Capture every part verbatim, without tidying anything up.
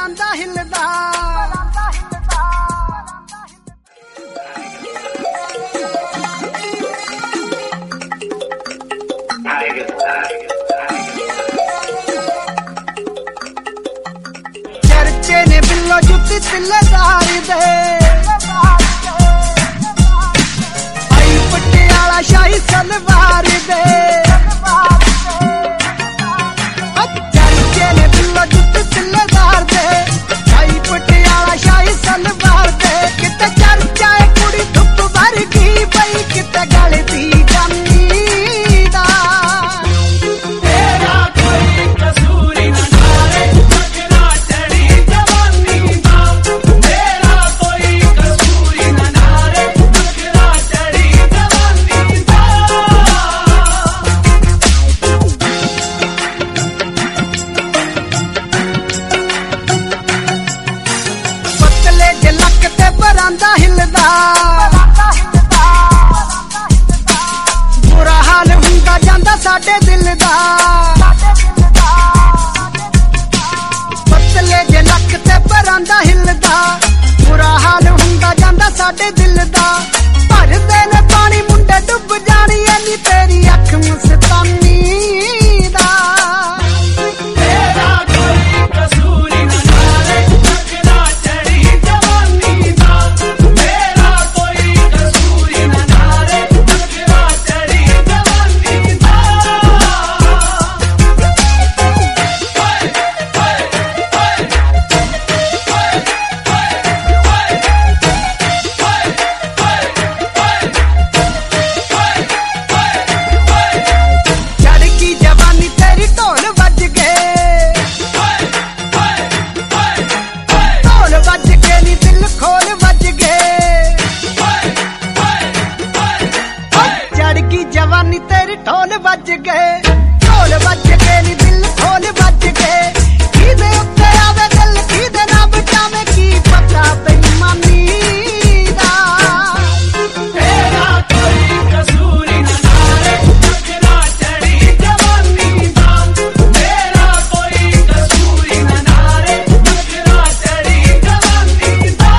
ਬਰਾਂਦਾ ਹਿੱਲਦਾ ਚਰਚੇ ਨੇ ਬਿੱਲੋ ਜੁੱਤੀ ਤਿੱਲੇਦਾਰ ਦੇ ਭਾਈ ਪਟਿਆਲਾ ਸ਼ਾਹੀ ਸਲਵਾਰ ਦੇ ਚਰਚੇ ਨੇ ਬਿੱਲੋ ਜੁੱਤੀ ਤਿੱਲੇਦਾਰ ਦੇ ਭਾਈ ਪਟਿਆਲਾ ਸ਼ਾਹੀ ਸਲਵਾਰ ਦੇ ਕਿਤੇ ਚਰਚਾ ਏ ਕੁੜੀ ਧੁੱਪ ਵਰਗੀ ਪਈ ਕਿਤੇ ਗਲ ਦੀ ਜਾਨੀ ਦਾ ਤੇਰਾ ਕੋਈ ਕਸੂਰ ਨਾ ਨਾਰੇ ਮਗਰਾ ਚੜੀ ਜਵਾਨੀ ਦਾ ਤੇਰਾ ਕੋਈ ਕਸੂਰ ਨਾ ਨਾਰੇ ਮਗਰਾ ਚੜੀ ਜਵਾਨੀ ਦਾ ਪਤਲੇ ਜੇ ਲੱਕ ਤੇ ਬਰਾਂਦਾ ਹਿੱਲਦਾ ਬੁਰਾ ਹਾਲ ਹੁੰਦਾ ਜਾਂਦਾ ਸਾਡੇ ਦਿਲ ਦਾ ਪਤਲੇ ਜੇ ਲੱਕ ਤੇ ਬਰਾਂਦਾ ਹਿੱਲਦਾ ਬੁਰਾ ਹਾਲ ਹੁੰਦਾ ਜਾਂਦਾ ਸਾਡੇ ਦਿਲ ਦਾ ਭਰਦੇ ਨੇ ਪਾਣੀ ਮੁੰਡੇ ਡੁੱਬ ਜਾਣੀ ਐ ਨੀ ਤੇਰੀ ਅੱਖ ਮਸਤਾਨੀ ਦਾ ਤੇਰਾ ਕੋਈ ਕਸੂਰ ਨਾ ਨਾਰੇ ਮਗਰਾ ਚੜੀ ਜਵਾਨੀ ਦਾ ਤੇਰਾ ਕੋਈ ਕਸੂਰ ਨਾ ਨਾਰੇ ਮਗਰਾ ਚੜੀ ਜਵਾਨੀ ਦਾ ਚੜਕੀ ਜਵਾਨੀ ਤੇਰੀ ਢੋਲ ਵੱਜ ਗਏ ਢੋਲ ਵੱਜ ਕੇ ਨੀ ਦਿਲ ਖੋਲ ਵੱਜ ਗਏ ਚੜਕੀ ਜਵਾਨੀ ਤੇਰੀ ਢੋਲ ਵੱਜ ਗਏ ਢੋਲ ਵੱਜ ਕੇ ਨੀ ਦਿਲ ਖੋਲ ਵੱਜ ਗਏ ਕਿਹਦੇ ਉੱਤੇ ਆਵੇ ਦਿਲ ਕਿਹਦੇ ਨਾ ਬਚਾਵੇ ਕੀ ਪਤਾ ਬੇਈਮਾਨੀ ਦਾ ਤੇਰਾ ਕੋਈ ਕਸੂਰ ਨਾ ਨਾਰੇ ਮਗਰਾ ਚੜੀ ਜਵਾਨੀ ਦਾ ਤੇਰਾ ਕੋਈ ਕਸੂਰ ਨਾ ਨਾਰੇ ਮਗਰਾ ਚੜੀ ਜਵਾਨੀ ਦਾ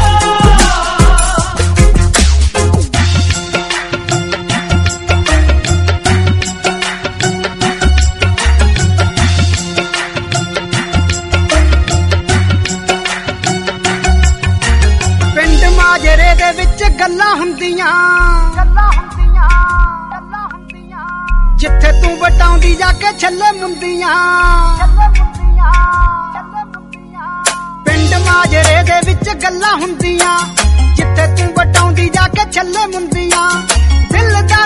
ਪਿੰਡ ਮਾਜਰੇ ਦੇ ਵਿੱਚ ਗੱਲਾਂ ਹੁੰਦੀਆਂ ਗੱਲਾਂ ਹੁੰਦੀਆਂ ਗੱਲਾਂ ਹੁੰਦੀਆਂ ਜਿੱਥੇ ਤੂੰ ਵਟਾਉਂਦੀ ਜਾ ਕੇ ਛੱਲੇ ਮੁੰਦੀਆਂ ਛੱਲੇ ਮੁੰਦੀਆਂ ਛੱਲੇ ਮੁੰਦੀਆਂ ਪਿੰਡ ਮਾਜਰੇ ਦੇ ਵਿੱਚ ਗੱਲਾਂ ਹੁੰਦੀਆਂ ਜਿੱਥੇ ਤੂੰ ਵਟਾਉਂਦੀ ਜਾ ਕੇ ਛੱਲੇ ਮੁੰਦੀਆਂ ਦਿਲ ਦਾ